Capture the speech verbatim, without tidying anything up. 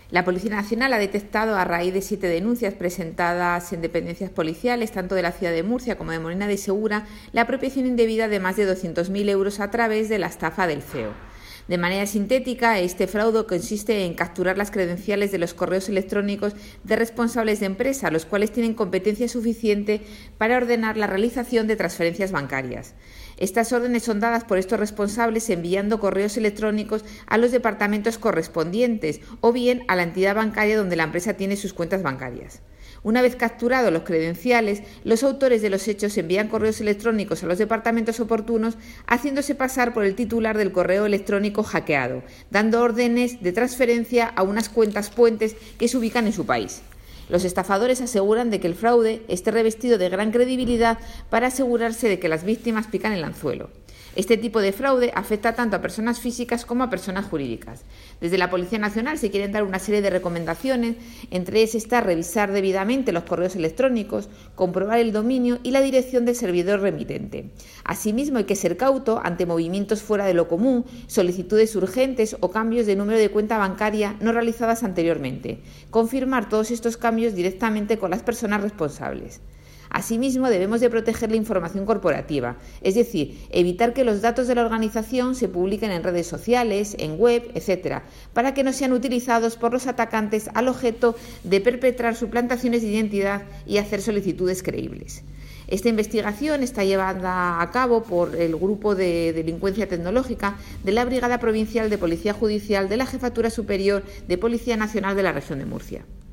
La Policía Nacional ha detectado, a raíz de siete denuncias presentadas en dependencias policiales, tanto de la ciudad de Murcia como de Molina de Segura, la apropiación indebida de más de doscientos mil euros a través de la estafa del C E O. De manera sintética, este fraude consiste en capturar las credenciales de los correos electrónicos de responsables de empresa, los cuales tienen competencia suficiente para ordenar la realización de transferencias bancarias. Estas órdenes son dadas por estos responsables enviando correos electrónicos a los departamentos correspondientes o bien a la entidad bancaria donde la empresa tiene sus cuentas bancarias. Una vez capturados los credenciales, los autores de los hechos envían correos electrónicos a los departamentos oportunos, haciéndose pasar por el titular del correo electrónico hackeado, dando órdenes de transferencia a unas cuentas puentes que se ubican en su país. Los estafadores aseguran de que el fraude esté revestido de gran credibilidad para asegurarse de que las víctimas pican el anzuelo. Este tipo de fraude afecta tanto a personas físicas como a personas jurídicas. Desde la Policía Nacional se quieren dar una serie de recomendaciones, entre ellas está revisar debidamente los correos electrónicos, comprobar el dominio y la dirección del servidor remitente. Asimismo, hay que ser cauto ante movimientos fuera de lo común, solicitudes urgentes o cambios de número de cuenta bancaria no realizadas anteriormente. Confirmar todos estos cambios directamente con las personas responsables. Asimismo, debemos de proteger la información corporativa, es decir, evitar que los datos de la organización se publiquen en redes sociales, en web, etcétera, para que no sean utilizados por los atacantes al objeto de perpetrar suplantaciones de identidad y hacer solicitudes creíbles. Esta investigación está llevada a cabo por el Grupo de Delincuencia Tecnológica de la Brigada Provincial de Policía Judicial de la Jefatura Superior de Policía Nacional de la Región de Murcia.